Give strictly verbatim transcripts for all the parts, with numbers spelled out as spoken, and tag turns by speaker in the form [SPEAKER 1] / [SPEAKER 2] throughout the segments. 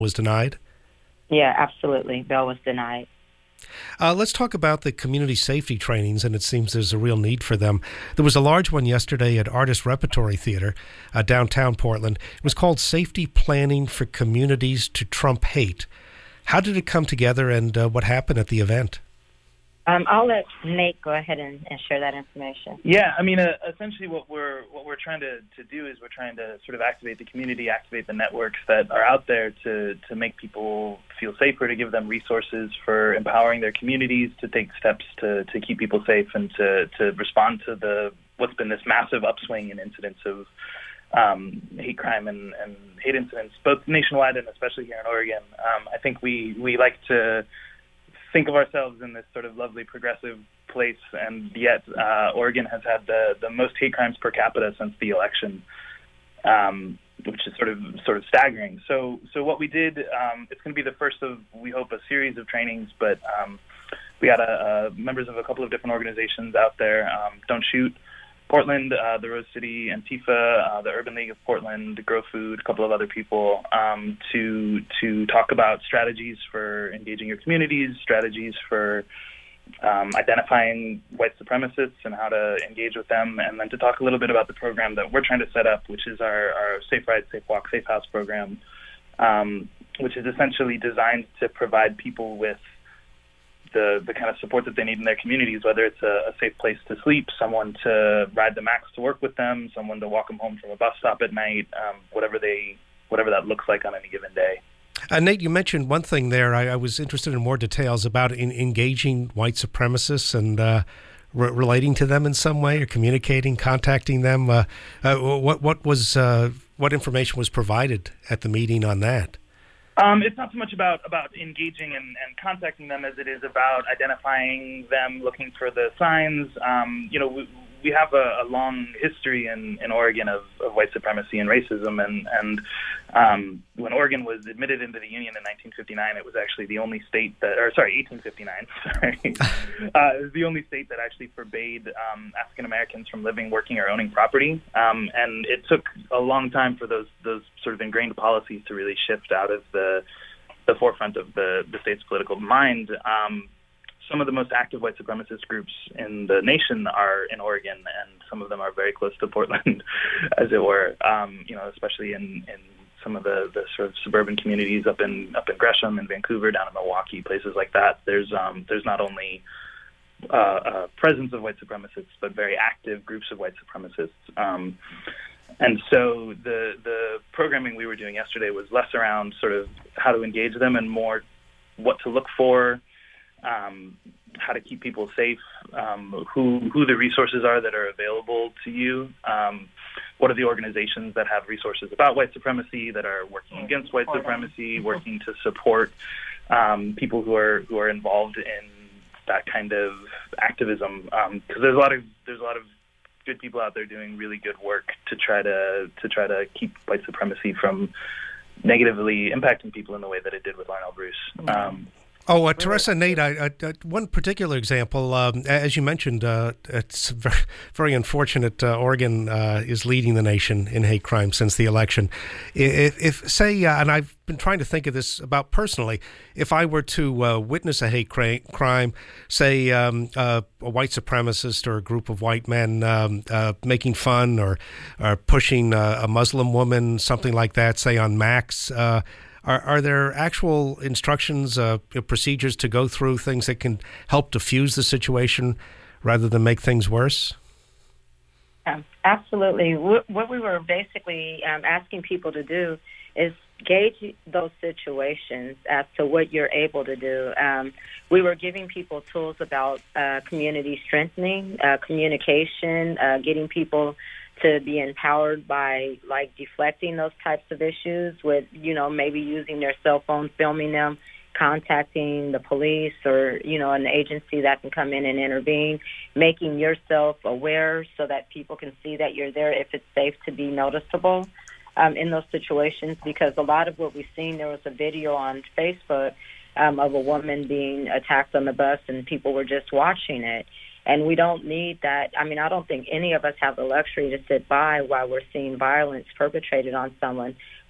[SPEAKER 1] was denied?
[SPEAKER 2] Yeah, absolutely. Bail was denied.
[SPEAKER 1] Uh, let's talk about the community safety trainings, and it seems there's a real need for them. There was a large one yesterday at Artist Repertory Theater, uh, downtown Portland. It was called Safety Planning for Communities to Trump Hate. How did it come together, and uh, what happened at the event?
[SPEAKER 2] Um, I'll let Nate go ahead and, and share that information.
[SPEAKER 3] Yeah, I mean, uh, essentially, what we're what we're trying to, to do is we're trying to sort of activate the community, activate the networks that are out there to to make people feel safer, to give them resources for empowering their communities, to take steps to, to keep people safe, and to, to respond to the what's been this massive upswing in incidents of um, hate crime and, and hate incidents, both nationwide and especially here in Oregon. Um, I think we we like to think of ourselves in this sort of lovely progressive place, and yet uh, Oregon has had the, the most hate crimes per capita since the election, um, which is sort of sort of staggering. So, so what we did, um, it's going to be the first of, we hope, a series of trainings, but um, we got a, a members of a couple of different organizations out there. Um, Don't Shoot Portland, uh, the Rose City Antifa, uh, the Urban League of Portland, Grow Food, a couple of other people, um, to to talk about strategies for engaging your communities, strategies for um, identifying white supremacists and how to engage with them, and then to talk a little bit about the program that we're trying to set up, which is our, our Safe Ride, Safe Walk, Safe House program, um, which is essentially designed to provide people with the the kind of support that they need in their communities, whether it's a, a safe place to sleep, someone to ride the Max to work with them, someone to walk them home from a bus stop at night, um, whatever they whatever that looks like on any given day.
[SPEAKER 1] Uh, Nate, you mentioned one thing there. I, I was interested in more details about in, engaging white supremacists and uh, re- relating to them in some way, or communicating, contacting them. Uh, uh, what what was uh, what information was provided at the meeting on that?
[SPEAKER 3] Um, it's not so much about, about engaging and, and contacting them as it is about identifying them, looking for the signs. Um, you know, we, we have a, a long history in, in Oregon of, of white supremacy and racism. And, and um, when Oregon was admitted into the Union in nineteen fifty-nine, it was actually the only state that, or sorry, eighteen fifty-nine, sorry. uh, it was the only state that actually forbade um, African Americans from living, working, or owning property. Um, and it took a long time for those those sort of ingrained policies to really shift out of the the forefront of the, the state's political mind. Um, some of the most active white supremacist groups in the nation are in Oregon, and some of them are very close to Portland, as it were. Um, you know, especially in, in some of the, the sort of suburban communities up in up in Gresham and Vancouver, down in Milwaukee, places like that. There's um, there's not only uh, a presence of white supremacists, but very active groups of white supremacists. Um, And so the the programming we were doing yesterday was less around sort of how to engage them and more what to look for, um, how to keep people safe, um, who who the resources are that are available to you, um, what are the organizations that have resources about white supremacy, that are working against white supremacy, working to support um, people who are who are involved in that kind of activism. Because um, there's a lot of there's a lot of good people out there doing really good work to try to to try to keep white supremacy from negatively impacting people in the way that it did with Larnell Bruce. Um,
[SPEAKER 1] Oh, uh, Teresa, Nate, I, I, uh, one particular example, um, as you mentioned, uh, it's very, very unfortunate uh, Oregon uh, is leading the nation in hate crime since the election. If, if say, uh, and I've been trying to think of this about personally, if I were to uh, witness a hate cra- crime, say um, uh, a white supremacist or a group of white men um, uh, making fun or, or pushing uh, a Muslim woman, something like that, say on Max, uh, Are, are there actual instructions, uh, procedures to go through, things that can help diffuse the situation rather than make things worse?
[SPEAKER 2] Um, absolutely. What we were basically um, asking people to do is gauge those situations as to what you're able to do. Um, we were giving people tools about uh, community strengthening, uh, communication, uh, getting people to be empowered by, like, deflecting those types of issues with, you know, maybe using their cell phone, filming them, contacting the police or, you know, an agency that can come in and intervene, making yourself aware so that people can see that you're there if it's safe to be noticeable um, in those situations. Because a lot of what we've seen, there was a video on Facebook um, of a woman being attacked on the bus, and people were just watching it. And we don't need that. I mean, I don't think any of us have the luxury to sit by while we're seeing violence perpetrated on someone.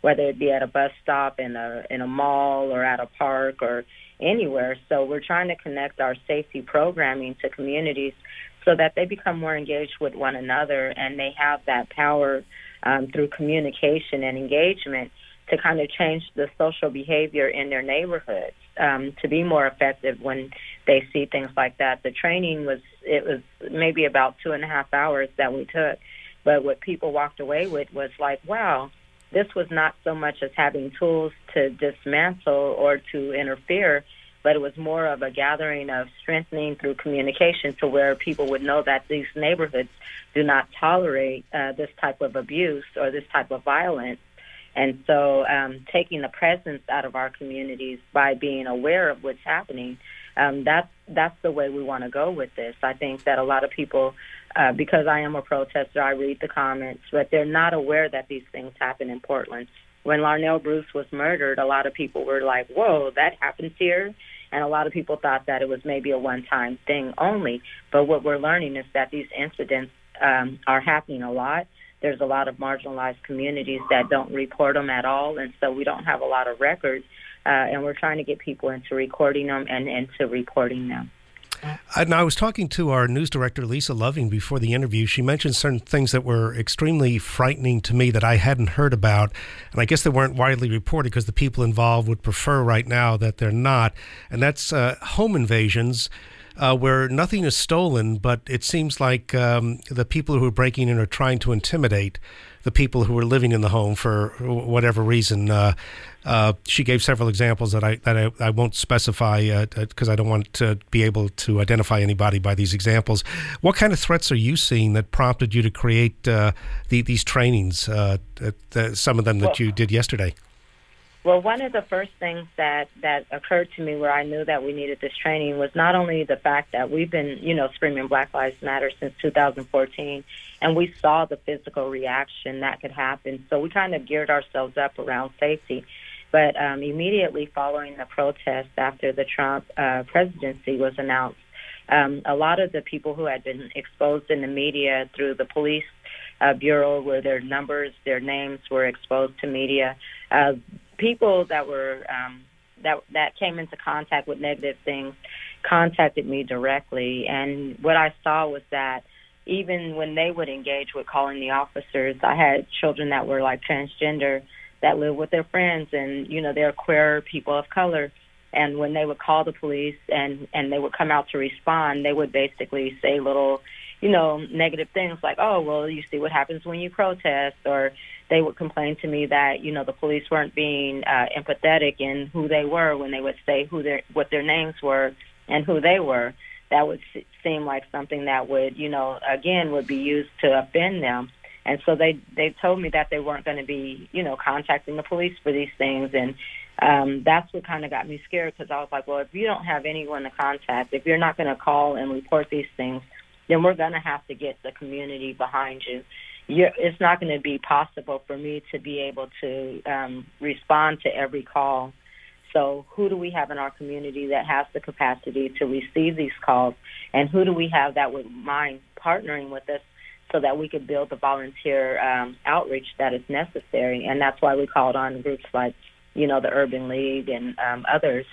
[SPEAKER 2] whether it be at a bus stop, in a in a mall, or at a park, or anywhere. So we're trying to connect our safety programming to communities so that they become more engaged with one another, and they have that power um, through communication and engagement to kind of change the social behavior in their neighborhoods um, to be more effective when they see things like that. The training was, it was maybe about two and a half hours that we took, but what people walked away with was like, wow, this was not so much as having tools to dismantle or to interfere, but it was more of a gathering of strengthening through communication to where people would know that these neighborhoods do not tolerate uh, this type of abuse or this type of violence. And so um, taking the presence out of our communities by being aware of what's happening, um, that's, that's the way we want to go with this. I think that a lot of people, uh, because I am a protester, I read the comments, but they're not aware that these things happen in Portland. When Larnell Bruce was murdered, a lot of people were like, whoa, that happens here? And a lot of people thought that it was maybe a one-time thing only. But what we're learning is that these incidents um, are happening a lot. There's a lot of marginalized communities that don't report them at all, and so we don't have a lot of records, uh, and we're trying to get people into recording them and into reporting them.
[SPEAKER 1] And I was talking to our news director, Lisa Loving, before the interview. She mentioned certain things that were extremely frightening to me that I hadn't heard about, and I guess they weren't widely reported because the people involved would prefer right now that they're not, and that's uh, home invasions. Uh, where nothing is stolen, but it seems like um, the people who are breaking in are trying to intimidate the people who are living in the home for whatever reason. Uh, uh, she gave several examples that I that I, I won't specify because uh, I don't want to be able to identify anybody by these examples. What kind of threats are you seeing that prompted you to create uh, the, these trainings, uh, uh, some of them that you did yesterday?
[SPEAKER 2] Well, one of the first things that, that occurred to me where I knew that we needed this training was not only the fact that we've been, you know, screaming Black Lives Matter since two thousand fourteen, and we saw the physical reaction that could happen. So we kind of geared ourselves up around safety. But um, immediately following the protest after the Trump uh, presidency was announced, um, a lot of the people who had been exposed in the media through the police uh, bureau, where their numbers, their names were exposed to media, uh, people that were um, that that came into contact with negative things contacted me directly, and what I saw was that even when they would engage with calling the officers, I had children that were like transgender that live with their friends, and you know they're queer people of color, and when they would call the police and and they would come out to respond, they would basically say little, you know, negative things like, oh, well, you see what happens when you protest, or they would complain to me that, you know, the police weren't being uh, empathetic in who they were when they would say who their what their names were and who they were. That would seem like something that would, you know, again, would be used to offend them. And so they, they told me that they weren't going to be, you know, contacting the police for these things. And um, that's what kind of got me scared, because I was like, well, if you don't have anyone to contact, if you're not going to call and report these things, then we're going to have to get the community behind you. You're, it's not going to be possible for me to be able to um, respond to every call. So who do we have in our community that has the capacity to receive these calls, and who do we have that would mind partnering with us so that we could build the volunteer um, outreach that is necessary? And that's why we called on groups like, you know, the Urban League and um, others.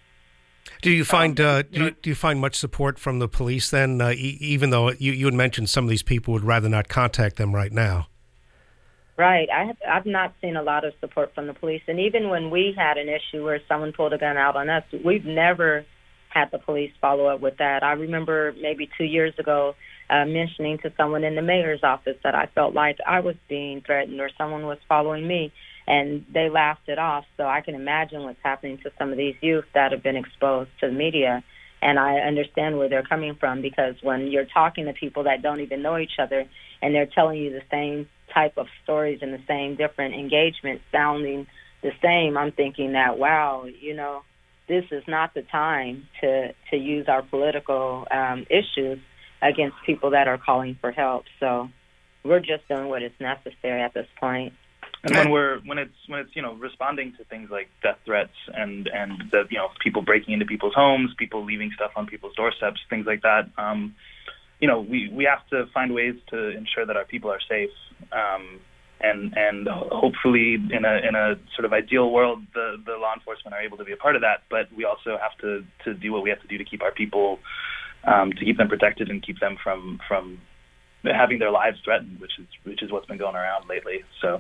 [SPEAKER 1] Do you find uh, do, you, do you find much support from the police then, uh, e- even though you, you had mentioned some of these people would rather not contact them right now?
[SPEAKER 2] Right. I have, I've not seen a lot of support from the police. And even when we had an issue where someone pulled a gun out on us, we've never had the police follow up with that. I remember maybe two years ago uh, mentioning to someone in the mayor's office that I felt like I was being threatened or someone was following me, and they laughed it off. So I can imagine what's happening to some of these youth that have been exposed to the media. And I understand where they're coming from, because when you're talking to people that don't even know each other and they're telling you the same type of stories and the same different engagements sounding the same, I'm thinking that, wow, you know, this is not the time to, to use our political um, issues against people that are calling for help. So we're just doing what is necessary at this point.
[SPEAKER 3] And when we're when it's when it's you know responding to things like death threats and and the you know people breaking into people's homes, people leaving stuff on people's doorsteps, things like that, um, you know we, we have to find ways to ensure that our people are safe. Um, and and hopefully in a in a sort of ideal world, the, the law enforcement are able to be a part of that. But we also have to, to do what we have to do to keep our people, um, to keep them protected and keep them from from having their lives threatened, which is which is what's been going around lately. So.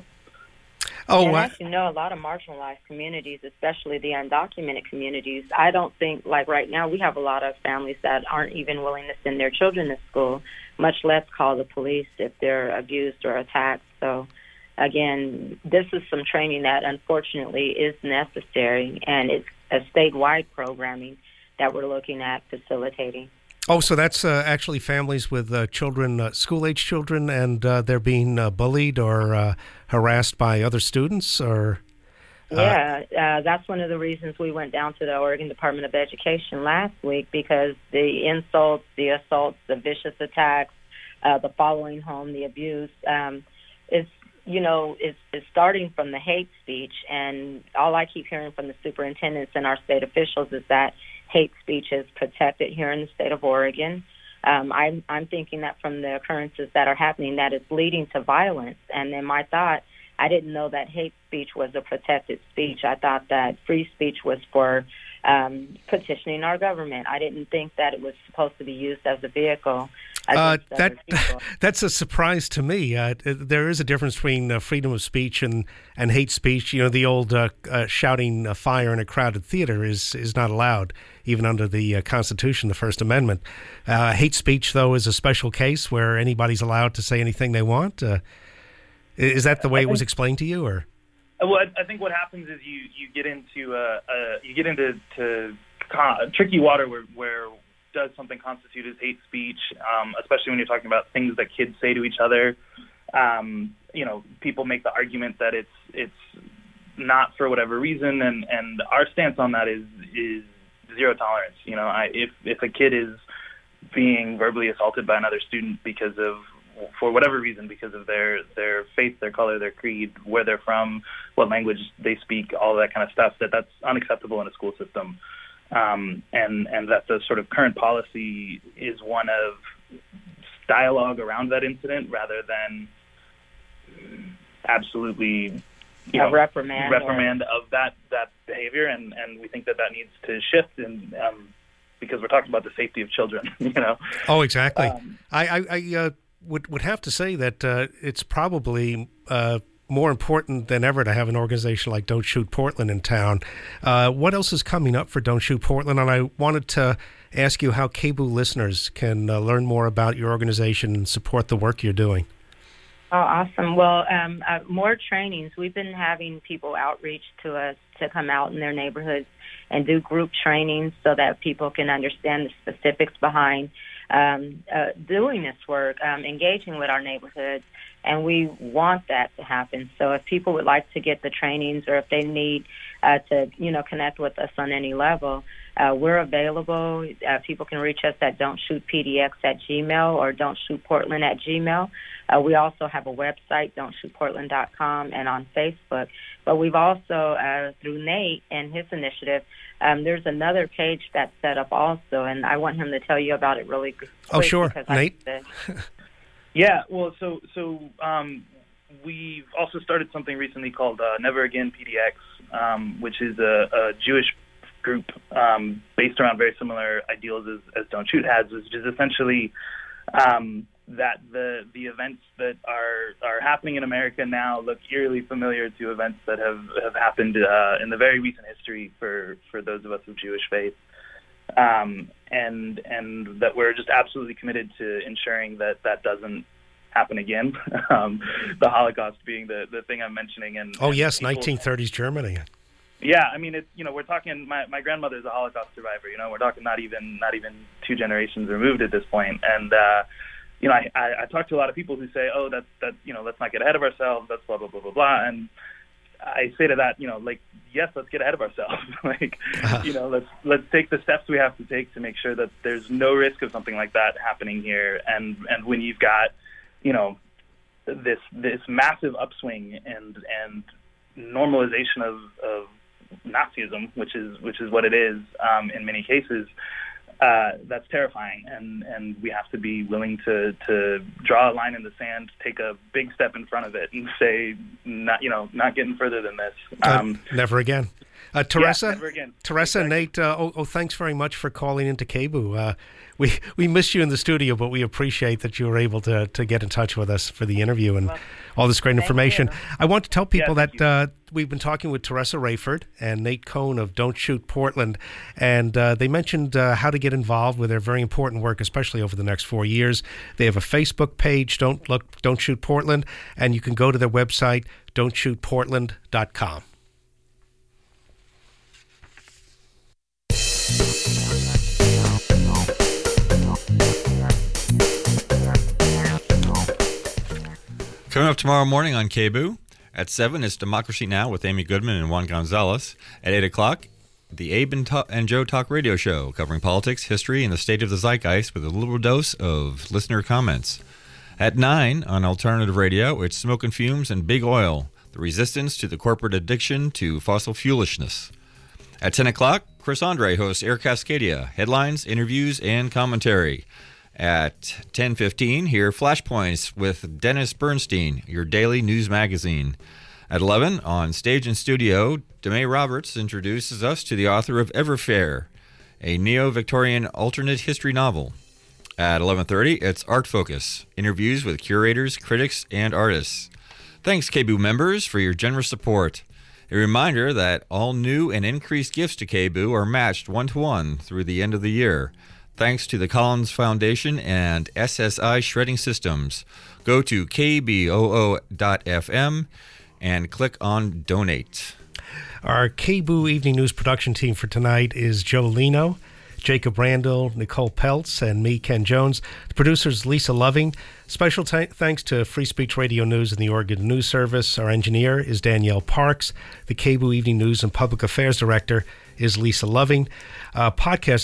[SPEAKER 1] Oh,
[SPEAKER 2] and
[SPEAKER 1] uh,
[SPEAKER 2] as you know, a lot of marginalized communities, especially the undocumented communities, I don't think, like right now, we have a lot of families that aren't even willing to send their children to school, much less call the police if they're abused or attacked. So, again, this is some training that unfortunately is necessary, and it's a statewide programming that we're looking at facilitating.
[SPEAKER 1] Oh, so that's uh, actually families with uh, children, uh, school-age children, and uh, they're being uh, bullied or uh, harassed by other students, or? Uh...
[SPEAKER 2] Yeah, uh, that's one of the reasons we went down to the Oregon Department of Education last week, because the insults, the assaults, the vicious attacks, uh, the following home, the abuse, um, it's, you know, it's, it's starting from the hate speech, and all I keep hearing from the superintendents and our state officials is that hate speech is protected here in the state of Oregon. Um, I'm, I'm thinking that from the occurrences that are happening, that it's leading to violence. And in my thought, I didn't know that hate speech was a protected speech. I thought that free speech was for um, petitioning our government. I didn't think that it was supposed to be used as a vehicle.
[SPEAKER 1] Uh, that that's a surprise to me. Uh, there is a difference between uh, freedom of speech and, and hate speech. You know, the old uh, uh, shouting uh, fire in a crowded theater is is not allowed, even under the uh, Constitution, the First Amendment. Uh, hate speech, though, is a special case where anybody's allowed to say anything they want. Uh, is that the way it was explained to you, or?
[SPEAKER 3] Well, I think what happens is you, you get into uh, uh, you get into to con- tricky water where where. does something constitute as hate speech, um, especially when you're talking about things that kids say to each other. Um, you know, people make the argument that it's it's not for whatever reason, and, and our stance on that is is zero tolerance. You know, I, if if a kid is being verbally assaulted by another student because of, for whatever reason, because of their their faith, their color, their creed, where they're from, what language they speak, all that kind of stuff, that that's unacceptable in a school system. Um, and, and that the sort of current policy is one of dialogue around that incident rather than absolutely, you know,
[SPEAKER 2] reprimand,
[SPEAKER 3] reprimand or... of that, that behavior. And, and we think that that needs to shift, and um, because we're talking about the safety of children, you know.
[SPEAKER 1] Oh, exactly.
[SPEAKER 3] Um,
[SPEAKER 1] I, I, I uh, would, would have to say that uh, it's probably uh, more important than ever to have an organization like Don't Shoot Portland in town. Uh, what else is coming up for Don't Shoot Portland? And I wanted to ask you how K B O O listeners can uh, learn more about your organization and support the work you're doing.
[SPEAKER 2] Oh, awesome. Well, um, uh, more trainings. We've been having people outreach to us to come out in their neighborhoods and do group trainings so that people can understand the specifics behind um, uh, doing this work, um, engaging with our neighborhoods. And we want that to happen. So if people would like to get the trainings, or if they need uh, to, you know, connect with us on any level, uh, we're available. Uh, people can reach us at don't shoot p d x at gmail or don't shoot portland at gmail. Uh, we also have a website, don't shoot portland dot com, and on Facebook. But we've also, uh, through Nate and his initiative, um, there's another page that's set up also, and I want him to tell you about it really quick.
[SPEAKER 1] Oh, sure. Nate?
[SPEAKER 3] Yeah, well, so so um, we've also started something recently called uh, Never Again P D X, um, which is a, a Jewish group um, based around very similar ideals as, as Don't Shoot has, which is essentially um, that the the events that are are happening in America now look eerily familiar to events that have have happened uh, in the very recent history for, for those of us of Jewish faith. Um, and and that we're just absolutely committed to ensuring that that doesn't happen again. um, the Holocaust being the, the thing I'm mentioning. And
[SPEAKER 1] oh
[SPEAKER 3] and
[SPEAKER 1] yes,
[SPEAKER 3] people,
[SPEAKER 1] nineteen thirties Germany.
[SPEAKER 3] Yeah, I mean, it's, you know, we're talking. My, my grandmother's a Holocaust survivor. You know, we're talking not even not even two generations removed at this point. And uh, you know, I, I I talk to a lot of people who say, oh, that's that you know, let's not get ahead of ourselves. That's blah blah blah blah blah. And I say to that, you know, like, yes, let's get ahead of ourselves. like, uh-huh. you know, let's let's take the steps we have to take to make sure that there's no risk of something like that happening here. And and when you've got, you know, this this massive upswing and and normalization of, of Nazism, which is which is what it is um, in many cases, uh, that's terrifying, and, and we have to be willing to, to draw a line in the sand, take a big step in front of it, and say, not you know, not getting further than this. Um,
[SPEAKER 1] uh, never again. Uh, Teresa,
[SPEAKER 3] yeah, never again.
[SPEAKER 1] Teresa, exactly. Nate, uh, oh, oh, thanks very much for calling into K B U. Uh, we we missed you in the studio, but we appreciate that you were able to, to get in touch with us for the interview and well, all this great information. You. I want to tell people yeah, that uh, we've been talking with Teresa Rayford and Nate Cohn of Don't Shoot Portland, and uh, they mentioned uh, how to get involved with their very important work, especially over the next four years. They have a Facebook page, Don't Look, Don't Shoot Portland, and you can go to their website, don't shoot portland dot com.
[SPEAKER 4] Coming up tomorrow morning on K B U, at seven is Democracy Now! With Amy Goodman and Juan Gonzalez. At eight o'clock, the Abe and, Ta- and Joe Talk Radio Show, covering politics, history, and the state of the zeitgeist with a little dose of listener comments. At nine on Alternative Radio, it's Smoke and Fumes and Big Oil, the resistance to the corporate addiction to fossil fuelishness. At ten o'clock, Chris Andre hosts Air Cascadia, headlines, interviews, and commentary. At ten fifteen, hear Flashpoints with Dennis Bernstein, your daily news magazine. At eleven, on Stage and Studio, DeMay Roberts introduces us to the author of Everfair, a neo-Victorian alternate history novel. At eleven thirty, it's Art Focus, interviews with curators, critics, and artists. Thanks, K B U members, for your generous support. A reminder that all new and increased gifts to K B U are matched one-to-one through the end of the year. Thanks to the Collins Foundation and S S I Shredding Systems. Go to K B O O dot F M and click on Donate.
[SPEAKER 1] Our K B U Evening News production team for tonight is Joe Lino, Jacob Randall, Nicole Peltz, and me, Ken Jones. The producer's Lisa Loving. Special t- thanks to Free Speech Radio News and the Oregon News Service. Our engineer is Danielle Parks. The K B U Evening News and Public Affairs Director is Lisa Loving. Uh, podcast